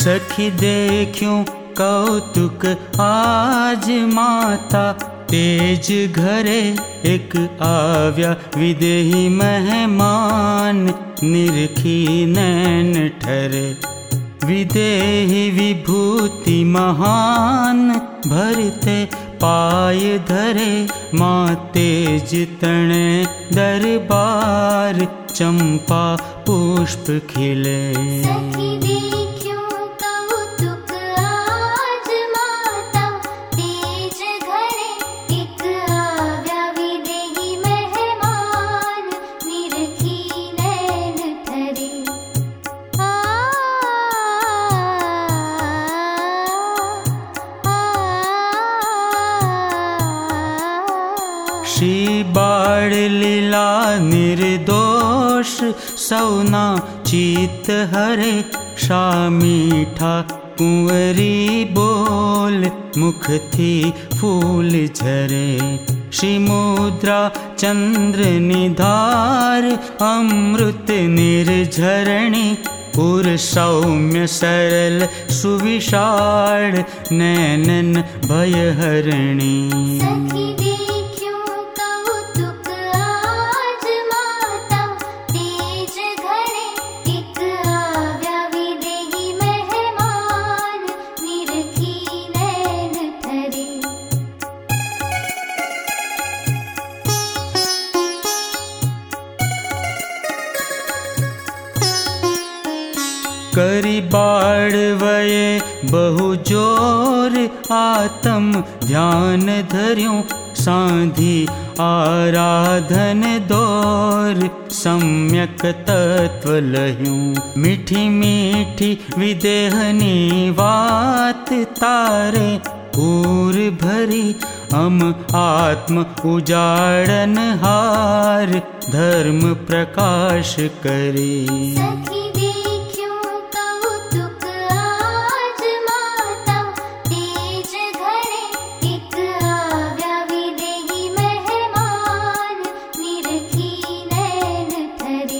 सखी देखूं कौतुक आज माता, तेज घरे एक आव्या विदेही मेहमान, निरखी नैन ठरे विदेही विभूति महान, भरते पाय धरे माँ तेज तणे दरबार, चंपा पुष्प खिले। सखी देखूं कौतुक आज माता, तेज घरे एक आव्या विदेही मेहमान, निरखी नैन ठरे। श्री बाळ लीला निर्दोष, सौना चीत हरे शा मीठा कुंवरी बोल, मुख थी फूल झरे। श्री मुद्रा चंद्र निधार, अमृत निर्झरणी, पुर सौम्य सरल सुविशाल, नैनन भयहरणी। सखी देखूं कौतुक आज माता, तेज घरे एक आव्या विदेही मेहमान, निरखी नैन ठरे। करी बाळवये बहु जोर, आत्म ध्यान धर्यों सांधी आराधन दौर, सम्यक तत्व लह्यूं मीठी मीठी विदेहनी वात, तारे पूर भरी हम आत्म उजाड़न हार, धर्म प्रकाश करी। सखी देखूं कौतुक आज माता, तेज घरे एक आव्या विदेही मेहमान, निरखी नैन ठरे।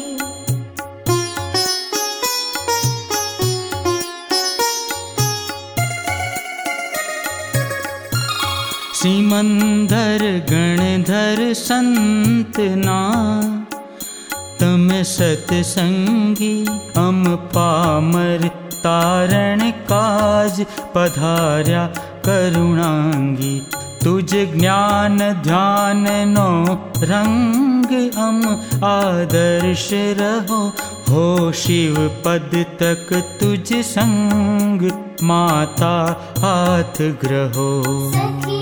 सिमंदर गणधर संतना, तम सतसंगी हम पामर, तारण काज पधार्या करुणांगी। तुझ ज्ञान ध्यान नो रंग, हम आदर्श रहो हो शिव पद तक तुझ संग, माता हाथ ग्रहो। सखी